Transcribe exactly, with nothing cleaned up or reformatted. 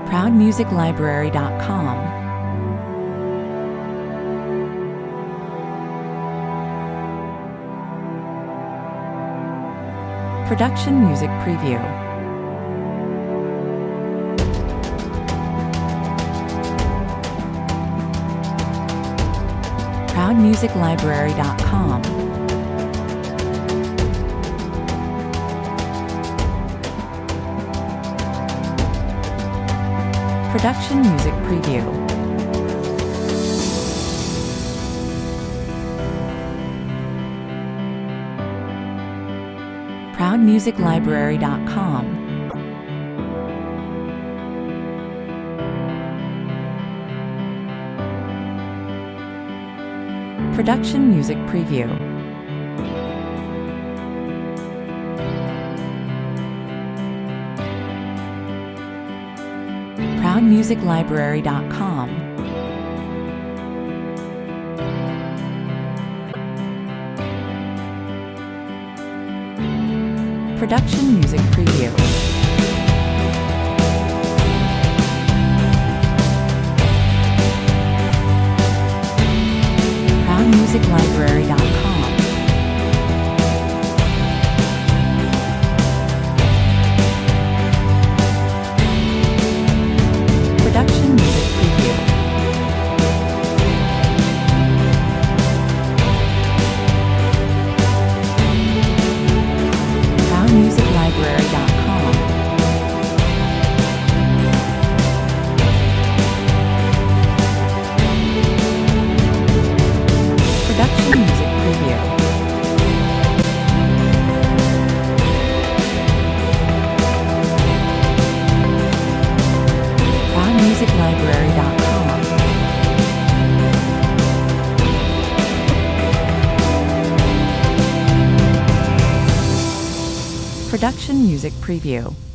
proud music library dot com. Production Music Preview. proud music library dot com. Production Music Preview. proud music library dot com. Production Music Preview. proud music library dot com. Production Music Preview. proud music library dot com. Production Music Preview. proud music library dot com. Production Music Preview. proud music library dot com. Production Music Preview.